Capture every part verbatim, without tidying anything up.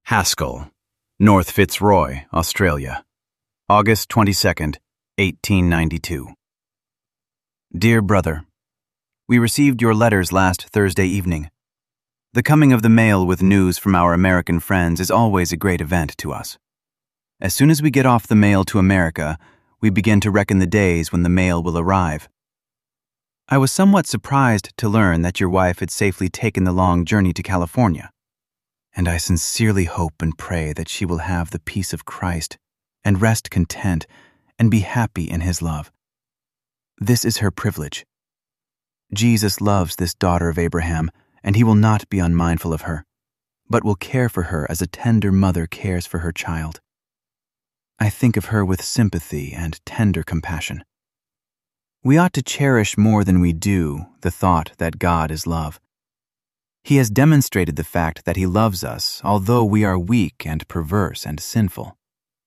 Haskell, North Fitzroy, Australia, August twenty-second, eighteen ninety-two. Dear Brother, we received your letters last Thursday evening. The coming of the mail with news from our American friends is always a great event to us. As soon as we get off the mail to America, we begin to reckon the days when the mail will arrive. I was somewhat surprised to learn that your wife had safely taken the long journey to California, and I sincerely hope and pray that she will have the peace of Christ and rest content and be happy in His love. This is her privilege. Jesus loves this daughter of Abraham, and He will not be unmindful of her, but will care for her as a tender mother cares for her child. I think of her with sympathy and tender compassion. We ought to cherish more than we do the thought that God is love. He has demonstrated the fact that He loves us, although we are weak and perverse and sinful.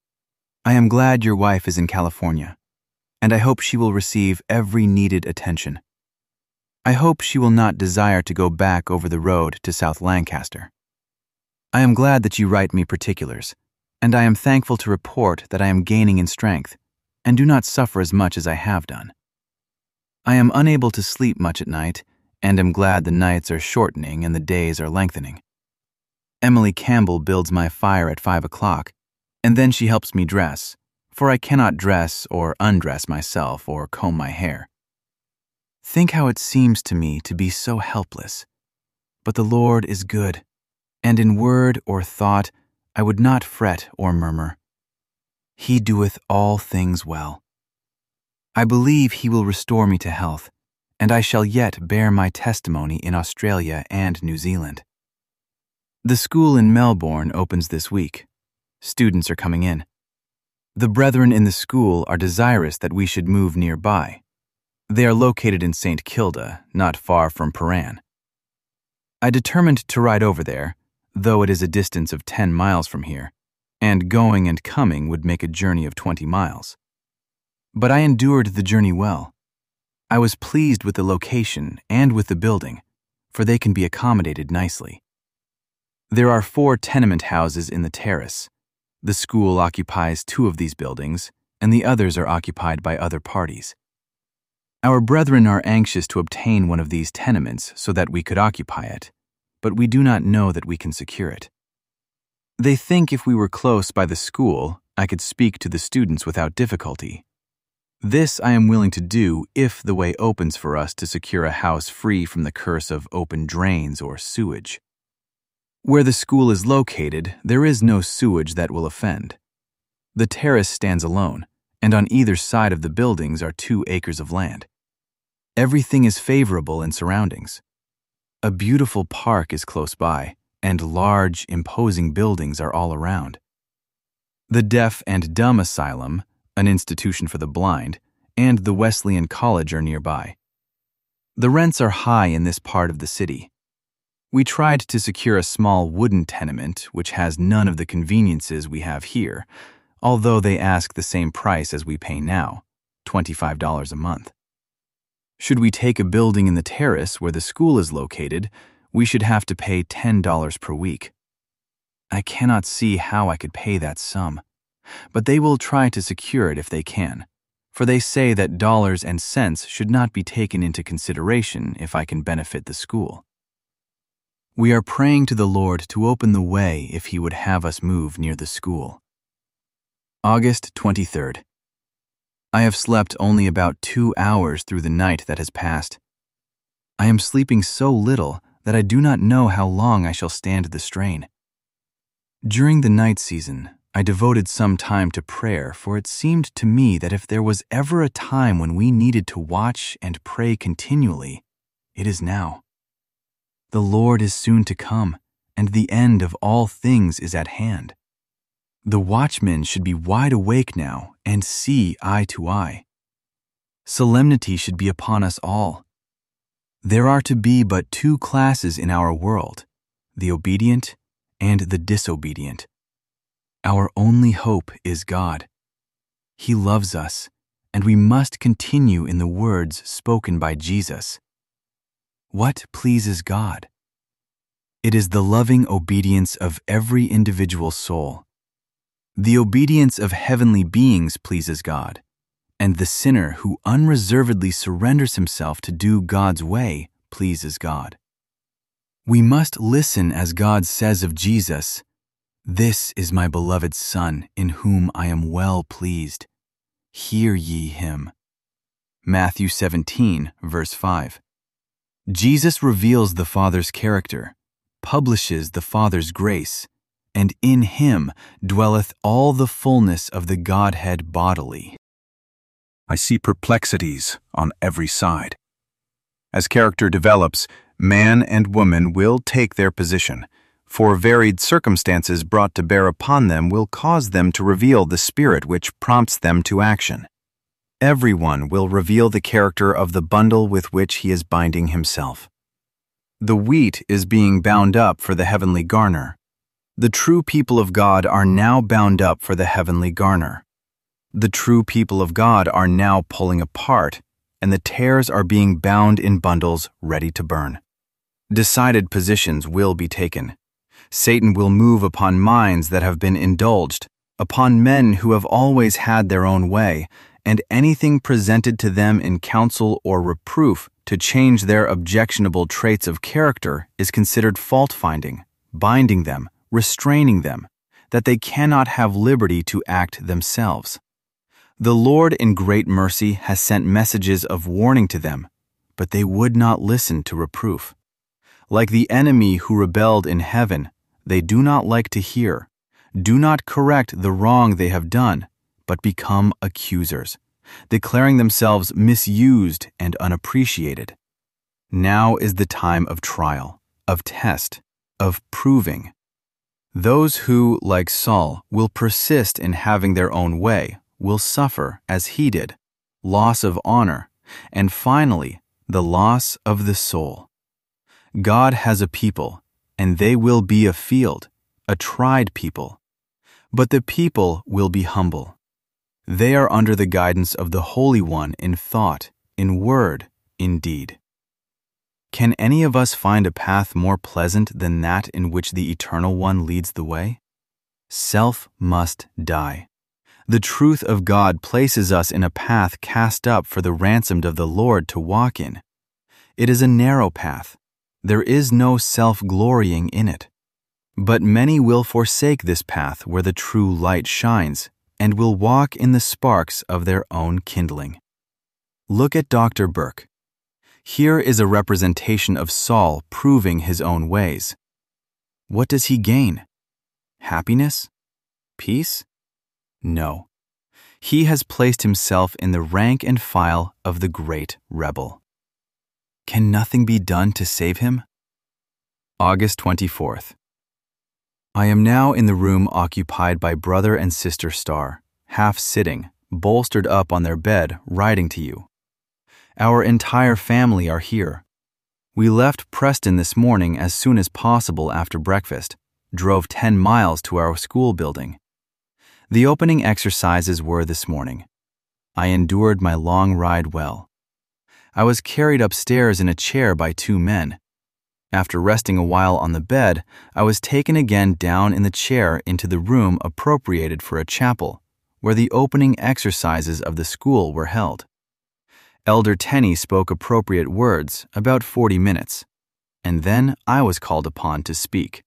I am glad your wife is in California, and I hope she will receive every needed attention. I hope she will not desire to go back over the road to South Lancaster. I am glad that you write me particulars, and I am thankful to report that I am gaining in strength, and do not suffer as much as I have done. I am unable to sleep much at night, and am glad the nights are shortening and the days are lengthening. Emily Campbell builds my fire at five o'clock, and then she helps me dress, for I cannot dress or undress myself or comb my hair. Think how it seems to me to be so helpless. But the Lord is good, and in word or thought I would not fret or murmur. He doeth all things well. I believe He will restore me to health, and I shall yet bear my testimony in Australia and New Zealand. The school in Melbourne opens this week. Students are coming in. The brethren in the school are desirous that we should move nearby. They are located in Saint Kilda, not far from Paran. I determined to ride over there, though it is a distance of ten miles from here, and going and coming would make a journey of twenty miles. But I endured the journey well. I was pleased with the location and with the building, for they can be accommodated nicely. There are four tenement houses in the terrace. The school occupies two of these buildings, and the others are occupied by other parties. Our brethren are anxious to obtain one of these tenements so that we could occupy it, but we do not know that we can secure it. They think if we were close by the school, I could speak to the students without difficulty. This I am willing to do if the way opens for us to secure a house free from the curse of open drains or sewage. Where the school is located, there is no sewage that will offend. The terrace stands alone, and on either side of the buildings are two acres of land. Everything is favorable in surroundings. A beautiful park is close by, and large, imposing buildings are all around. The Deaf and Dumb Asylum, an institution for the blind, and the Wesleyan College are nearby. The rents are high in this part of the city. We tried to secure a small wooden tenement which has none of the conveniences we have here, although they ask the same price as we pay now, twenty-five dollars a month. Should we take a building in the terrace where the school is located, we should have to pay ten dollars per week. I cannot see how I could pay that sum, but they will try to secure it if they can, for they say that dollars and cents should not be taken into consideration if I can benefit the school. We are praying to the Lord to open the way if He would have us move near the school. August twenty-third. I have slept only about two hours through the night that has passed. I am sleeping so little that I do not know how long I shall stand the strain. During the night season, I devoted some time to prayer, for it seemed to me that if there was ever a time when we needed to watch and pray continually, it is now. The Lord is soon to come, and the end of all things is at hand. The watchmen should be wide awake now and see eye to eye. Solemnity should be upon us all. There are to be but two classes in our world, the obedient and the disobedient. Our only hope is God. He loves us, and we must continue in the words spoken by Jesus. What pleases God? It is the loving obedience of every individual soul. The obedience of heavenly beings pleases God, and the sinner who unreservedly surrenders himself to do God's way pleases God. We must listen as God says of Jesus, "This is my beloved Son, in whom I am well pleased. Hear ye him." Matthew seventeen, verse five. Jesus reveals the Father's character, publishes the Father's grace, and in him dwelleth all the fullness of the Godhead bodily. I see perplexities on every side. As character develops, man and woman will take their position, for varied circumstances brought to bear upon them will cause them to reveal the spirit which prompts them to action. Everyone will reveal the character of the bundle with which he is binding himself. The wheat is being bound up for the heavenly garner. The true people of God are now bound up for the heavenly garner. The true people of God are now pulling apart, and the tares are being bound in bundles ready to burn. Decided positions will be taken. Satan will move upon minds that have been indulged, upon men who have always had their own way, and anything presented to them in counsel or reproof to change their objectionable traits of character is considered fault-finding, binding them, restraining them, that they cannot have liberty to act themselves. The Lord in great mercy has sent messages of warning to them, but they would not listen to reproof. Like the enemy who rebelled in heaven, they do not like to hear, do not correct the wrong they have done, but become accusers, declaring themselves misused and unappreciated. Now is the time of trial, of test, of proving. Those who, like Saul, will persist in having their own way will suffer, as he did, loss of honor, and finally, the loss of the soul. God has a people, and they will be a field, a tried people. But the people will be humble. They are under the guidance of the Holy One in thought, in word, in deed. Can any of us find a path more pleasant than that in which the Eternal One leads the way? Self must die. The truth of God places us in a path cast up for the ransomed of the Lord to walk in. It is a narrow path. There is no self-glorying in it. But many will forsake this path where the true light shines, and will walk in the sparks of their own kindling. Look at Doctor Burke. Here is a representation of Saul proving his own ways. What does he gain? Happiness? Peace? No. He has placed himself in the rank and file of the great rebel. Can nothing be done to save him? August twenty-fourth. I am now in the room occupied by Brother and Sister Starr, half sitting, bolstered up on their bed, writing to you. Our entire family are here. We left Preston this morning as soon as possible after breakfast, drove ten miles to our school building. The opening exercises were this morning. I endured my long ride well. I was carried upstairs in a chair by two men. After resting a while on the bed, I was taken again down in the chair into the room appropriated for a chapel, where the opening exercises of the school were held. Elder Tenney spoke appropriate words about forty minutes, and then I was called upon to speak.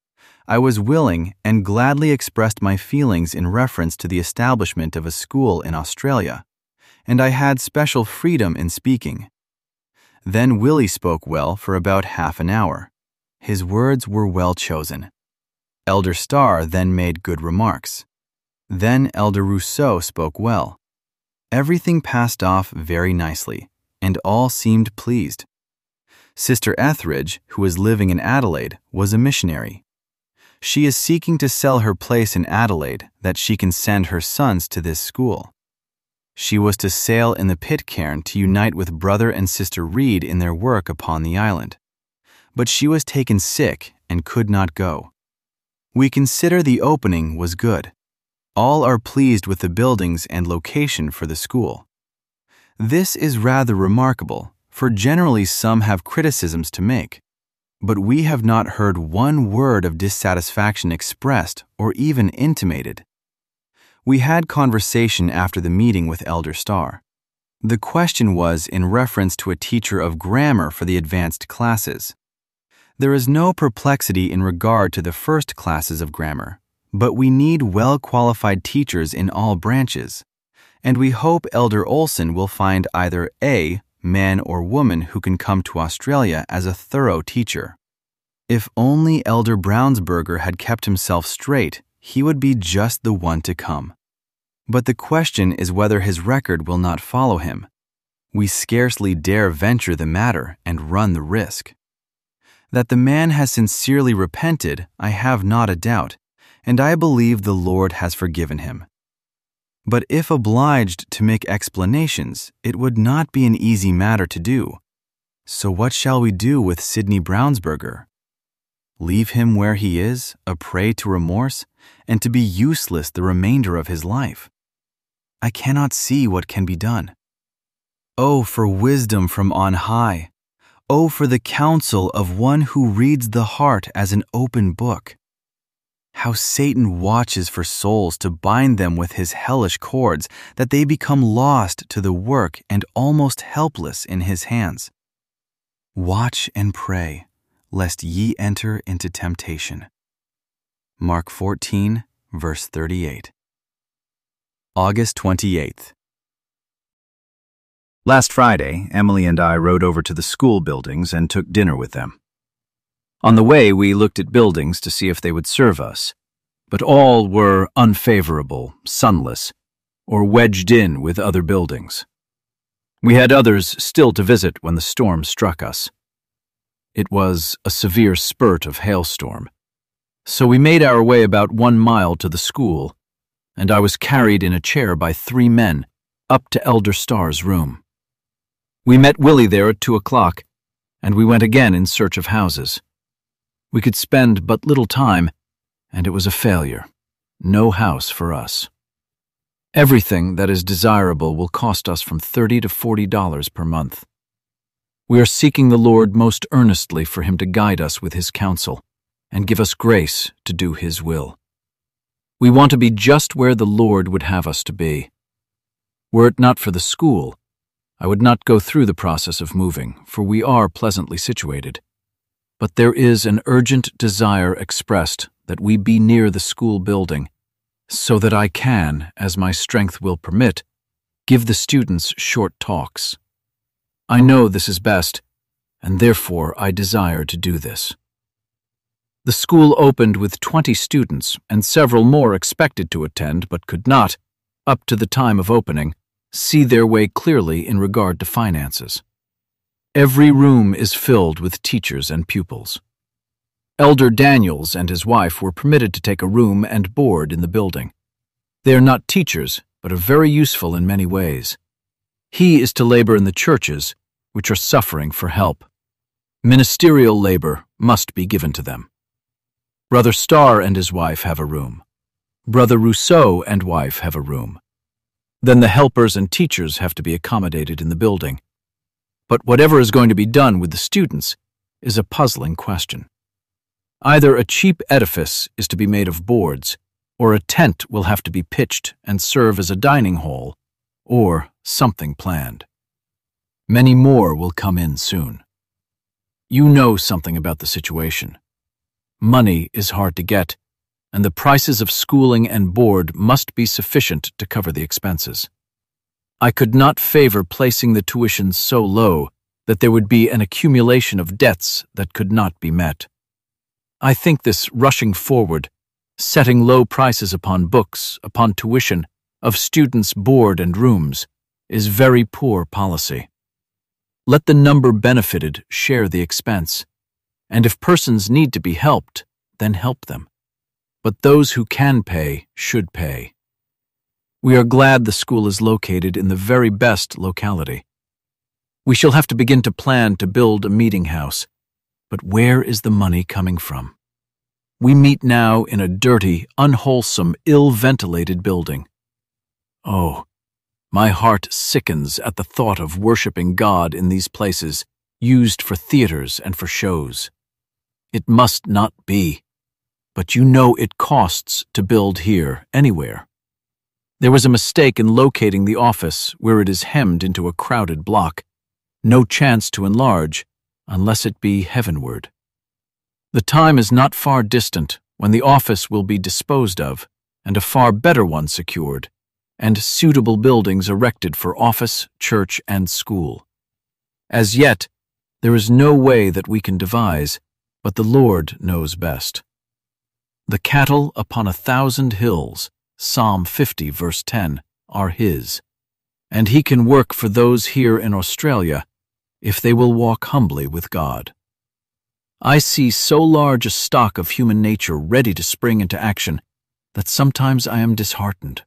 I was willing and gladly expressed my feelings in reference to the establishment of a school in Australia, and I had special freedom in speaking. Then Willie spoke well for about half an hour. His words were well chosen. Elder Starr then made good remarks. Then Elder Rousseau spoke well. Everything passed off very nicely, and all seemed pleased. Sister Etheridge, who is living in Adelaide, was a missionary. She is seeking to sell her place in Adelaide that she can send her sons to this school. She was to sail in the Pitcairn to unite with Brother and Sister Reed in their work upon the island. But she was taken sick and could not go. We consider the opening was good. All are pleased with the buildings and location for the school. This is rather remarkable, for generally some have criticisms to make. but we have not heard one word of dissatisfaction expressed or even intimated. We had conversation after the meeting with Elder Starr. The question was in reference to a teacher of grammar for the advanced classes. There is no perplexity in regard to the first classes of grammar, but we need well-qualified teachers in all branches, and we hope Elder Olson will find either A, man or woman who can come to Australia as a thorough teacher. If only Elder Brownsberger had kept himself straight, he would be just the one to come. But the question is whether his record will not follow him. We scarcely dare venture the matter and run the risk. That the man has sincerely repented, I have not a doubt, and I believe the Lord has forgiven him. But if obliged to make explanations, it would not be an easy matter to do. So what shall we do with Sidney Brownsberger? Leave him where he is, a prey to remorse, and to be useless the remainder of his life? I cannot see what can be done. Oh, for wisdom from on high! Oh, for the counsel of one who reads the heart as an open book! How Satan watches for souls to bind them with his hellish cords, that they become lost to the work and almost helpless in his hands. Watch and pray, lest ye enter into temptation. Mark fourteen, verse thirty-eight. August twenty-eighth. Last Friday, Emily and I rode over to the school buildings and took dinner with them. On the way, we looked at buildings to see if they would serve us, but all were unfavorable, sunless, or wedged in with other buildings. We had others still to visit when the storm struck us. It was a severe spurt of hailstorm, so we made our way about one mile to the school, and I was carried in a chair by three men up to Elder Starr's room. We met Willie there at two o'clock, and we went again in search of houses. We could spend but little time, and it was a failure. No house for us. Everything that is desirable will cost us from thirty to forty dollars per month. We are seeking the Lord most earnestly for Him to guide us with His counsel and give us grace to do His will. We want to be just where the Lord would have us to be. Were it not for the school, I would not go through the process of moving, for we are pleasantly situated. But there is an urgent desire expressed that we be near the school building, so that I can, as my strength will permit, give the students short talks. I know this is best, and therefore I desire to do this. The school opened with twenty students, and several more expected to attend but could not, up to the time of opening, see their way clearly in regard to finances. Every room is filled with teachers and pupils. Elder Daniels and his wife were permitted to take a room and board in the building. They are not teachers, but are very useful in many ways. He is to labor in the churches, which are suffering for help. Ministerial labor must be given to them. Brother Starr and his wife have a room. Brother Rousseau and wife have a room. Then the helpers and teachers have to be accommodated in the building. But whatever is going to be done with the students is a puzzling question. Either a cheap edifice is to be made of boards, or a tent will have to be pitched and serve as a dining hall, or something planned. Many more will come in soon. You know something about the situation. Money is hard to get, and the prices of schooling and board must be sufficient to cover the expenses. I could not favor placing the tuition so low that there would be an accumulation of debts that could not be met. I think this rushing forward, setting low prices upon books, upon tuition, of students' board and rooms, is very poor policy. Let the number benefited share the expense, and if persons need to be helped, then help them. But those who can pay should pay. We are glad the school is located in the very best locality. We shall have to begin to plan to build a meeting house, but where is the money coming from? We meet now in a dirty, unwholesome, ill-ventilated building. Oh, my heart sickens at the thought of worshiping God in these places, used for theaters and for shows. It must not be. But you know it costs to build here, anywhere. There was a mistake in locating the office where it is hemmed into a crowded block. No chance to enlarge, unless it be heavenward. The time is not far distant when the office will be disposed of, and a far better one secured, and suitable buildings erected for office, church, and school. As yet, there is no way that we can devise, but the Lord knows best. The cattle upon a thousand hills, Psalm fifty, verse ten, are His, and He can work for those here in Australia if they will walk humbly with God. I see so large a stock of human nature ready to spring into action that sometimes I am disheartened.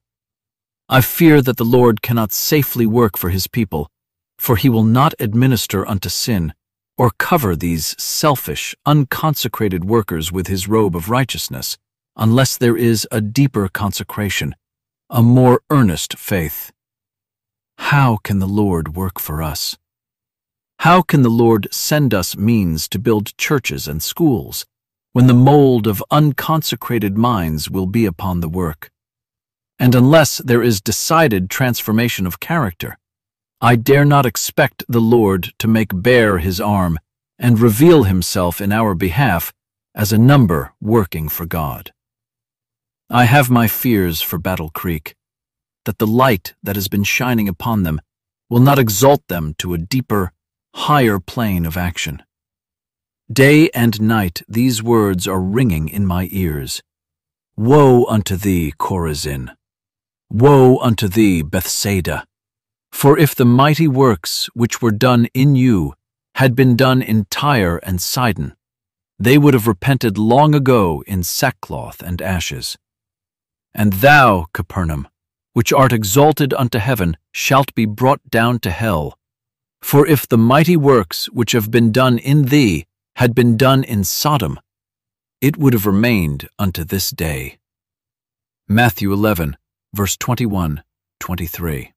I fear that the Lord cannot safely work for His people, for He will not administer unto sin or cover these selfish, unconsecrated workers with His robe of righteousness, unless there is a deeper consecration, a more earnest faith. How can the Lord work for us? How can the Lord send us means to build churches and schools when the mold of unconsecrated minds will be upon the work? And unless there is decided transformation of character, I dare not expect the Lord to make bare His arm and reveal Himself in our behalf as a number working for God. I have my fears for Battle Creek, that the light that has been shining upon them will not exalt them to a deeper, higher plane of action. Day and night these words are ringing in my ears. Woe unto thee, Chorazin! Woe unto thee, Bethsaida! For if the mighty works which were done in you had been done in Tyre and Sidon, they would have repented long ago in sackcloth and ashes. And thou, Capernaum, which art exalted unto heaven, shalt be brought down to hell. For if the mighty works which have been done in thee had been done in Sodom, it would have remained unto this day. Matthew eleven, verse twenty-one, twenty-three.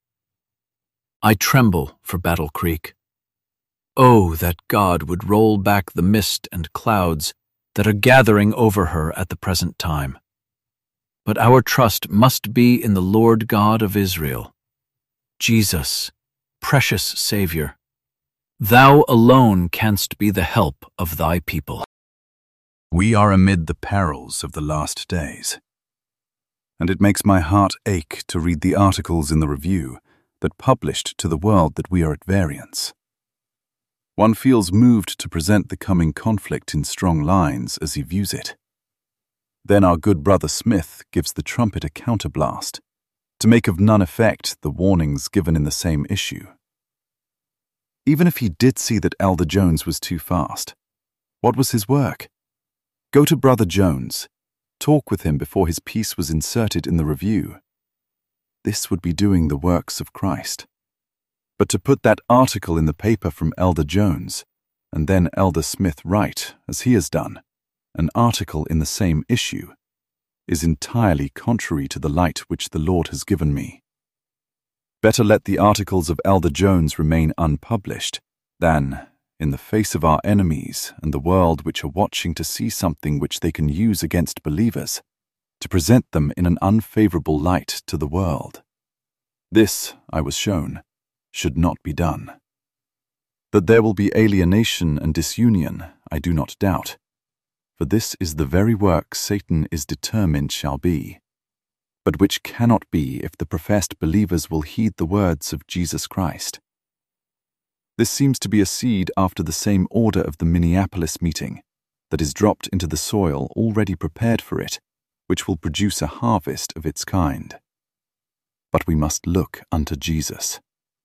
I tremble for Battle Creek. Oh, that God would roll back the mist and clouds that are gathering over her at the present time. But our trust must be in the Lord God of Israel. Jesus, precious Savior, Thou alone canst be the help of Thy people. We are amid the perils of the last days, and it makes my heart ache to read the articles in the Review that published to the world that we are at variance. One feels moved to present the coming conflict in strong lines as he views it. Then our good brother Smith gives the trumpet a counterblast, to make of none effect the warnings given in the same issue. Even if he did see that Elder Jones was too fast, what was his work? Go to Brother Jones, talk with him before his piece was inserted in the Review. This would be doing the works of Christ. But to put that article in the paper from Elder Jones, and then Elder Smith write, as he has done, an article in the same issue, is entirely contrary to the light which the Lord has given me. Better let the articles of Elder Jones remain unpublished than, in the face of our enemies and the world which are watching to see something which they can use against believers, to present them in an unfavorable light to the world. This, I was shown, should not be done. That there will be alienation and disunion, I do not doubt, for this is the very work Satan is determined shall be, but which cannot be if the professed believers will heed the words of Jesus Christ. This seems to be a seed after the same order of the Minneapolis meeting, that is dropped into the soil already prepared for it, which will produce a harvest of its kind. But we must look unto Jesus.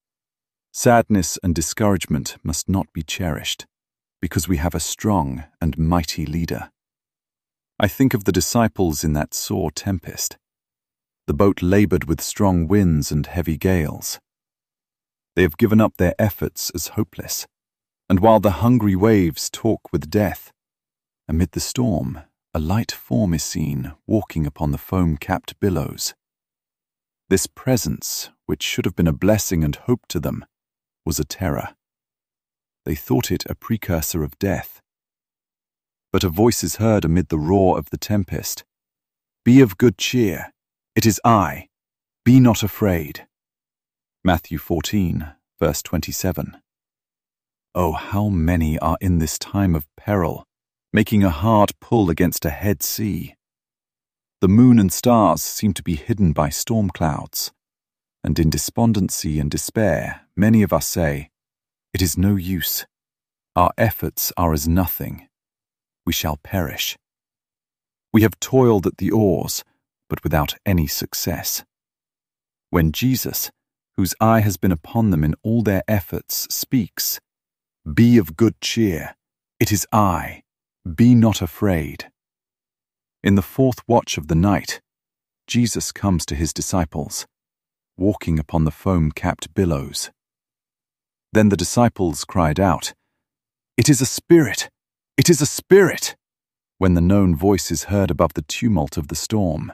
Sadness and discouragement must not be cherished, because we have a strong and mighty leader. I think of the disciples in that sore tempest. The boat labored with strong winds and heavy gales. They have given up their efforts as hopeless, and while the hungry waves talk with death, amid the storm a light form is seen walking upon the foam-capped billows. This presence, which should have been a blessing and hope to them, was a terror. They thought it a precursor of death. but a voice is heard amid the roar of the tempest. Be of good cheer. It is I. Be not afraid. Matthew fourteen, verse twenty-seven. Oh, how many are in this time of peril, making a hard pull against a head sea. The moon and stars seem to be hidden by storm clouds, and in despondency and despair, many of us say, "It is no use. Our efforts are as nothing. We shall perish." We have toiled at the oars, but without any success. When Jesus, whose eye has been upon them in all their efforts, speaks, "Be of good cheer. It is I. Be not afraid." In the fourth watch of the night, Jesus comes to his disciples, walking upon the foam-capped billows. Then the disciples cried out, "It is a spirit! It is a spirit!" when the known voice is heard above the tumult of the storm.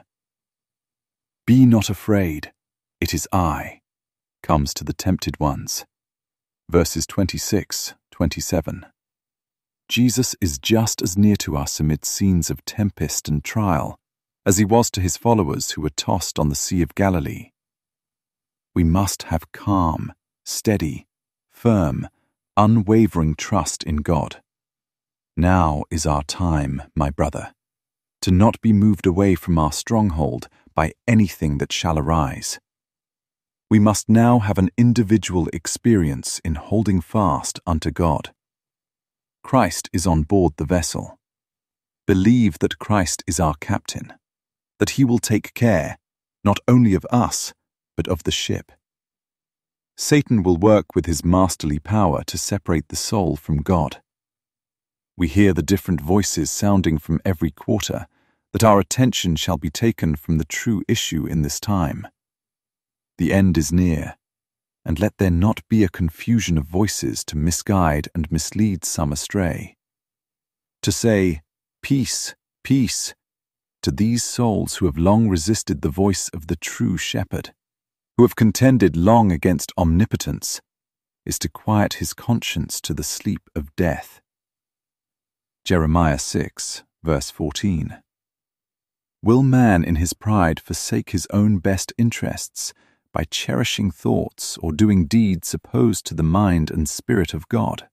"Be not afraid, it is I," comes to the tempted ones. Verses twenty-six, twenty-seven. Jesus is just as near to us amid scenes of tempest and trial as he was to his followers who were tossed on the Sea of Galilee. We must have calm, steady, firm, unwavering trust in God. Now is our time, my brother, to not be moved away from our stronghold by anything that shall arise. We must now have an individual experience in holding fast unto God. Christ is on board the vessel. Believe that Christ is our captain, that he will take care not only of us, but of the ship. Satan will work with his masterly power to separate the soul from God. We hear the different voices sounding from every quarter, that our attention shall be taken from the true issue in this time. The end is near, and let there not be a confusion of voices to misguide and mislead some astray. To say, "Peace, peace," to these souls who have long resisted the voice of the true shepherd, who have contended long against omnipotence, is to quiet his conscience to the sleep of death. Jeremiah six, verse fourteen. Will man in his pride forsake his own best interests by cherishing thoughts or doing deeds opposed to the mind and spirit of God?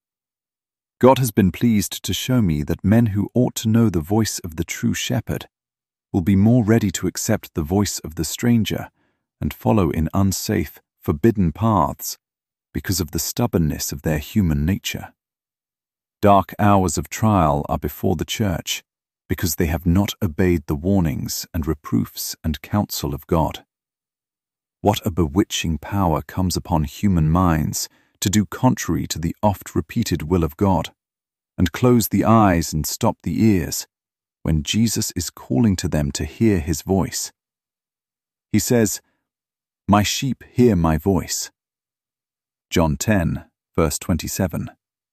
God has been pleased to show me that men who ought to know the voice of the true shepherd will be more ready to accept the voice of the stranger and follow in unsafe, forbidden paths because of the stubbornness of their human nature. Dark hours of trial are before the church because they have not obeyed the warnings and reproofs and counsel of God. What a bewitching power comes upon human minds to do contrary to the oft-repeated will of God, and close the eyes and stop the ears when Jesus is calling to them to hear his voice. He says, "My sheep hear my voice." John ten, verse twenty-seven.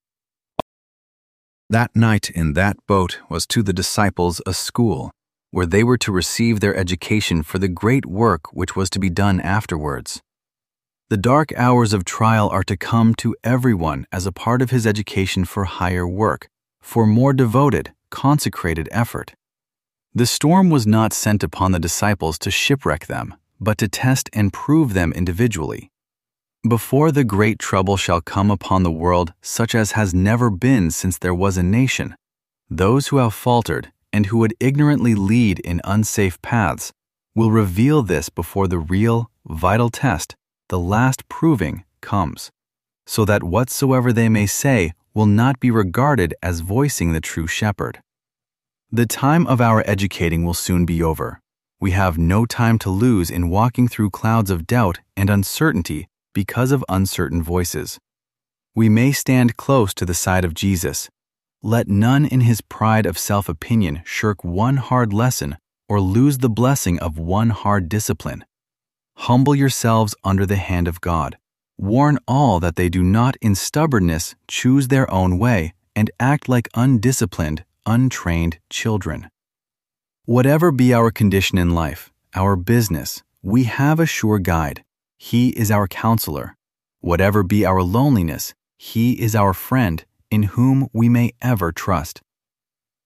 That night in that boat was to the disciples a school, where they were to receive their education for the great work which was to be done afterwards. The dark hours of trial are to come to everyone as a part of his education for higher work, for more devoted, consecrated effort. The storm was not sent upon the disciples to shipwreck them, but to test and prove them individually. Before the great trouble shall come upon the world, such as has never been since there was a nation, those who have faltered and who would ignorantly lead in unsafe paths will reveal this before the real, vital test, the last proving, comes, so that whatsoever they may say will not be regarded as voicing the true shepherd. The time of our educating will soon be over. We have no time to lose in walking through clouds of doubt and uncertainty because of uncertain voices. We may stand close to the side of Jesus. Let none in his pride of self-opinion shirk one hard lesson or lose the blessing of one hard discipline. Humble yourselves under the hand of God. Warn all that they do not in stubbornness choose their own way and act like undisciplined, untrained children. Whatever be our condition in life, our business, we have a sure guide. He is our counselor. Whatever be our loneliness, he is our friend, in whom we may ever trust.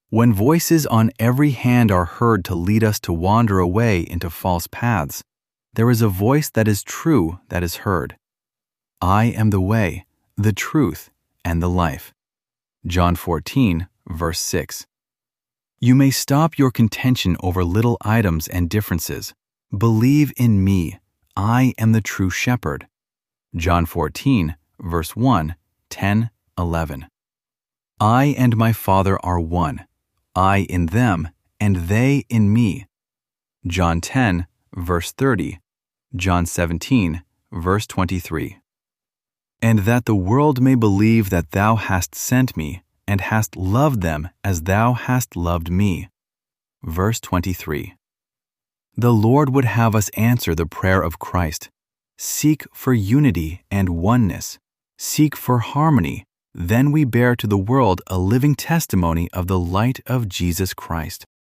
When voices on every hand are heard to lead us to wander away into false paths, there is a voice that is true that is heard. I am the way, the truth, and the life. John fourteen, verse six. You may stop your contention over little items and differences. Believe in me. I am the true shepherd. John fourteen, verse one, ten, eleven. I and my Father are one. I in them, and they in me. John ten, verse thirty. John seventeen, verse twenty-three. And that the world may believe that thou hast sent me, and hast loved them as thou hast loved me. Verse twenty-three. The Lord would have us answer the prayer of Christ. Seek for unity and oneness. Seek for harmony. Then we bear to the world a living testimony of the light of Jesus Christ.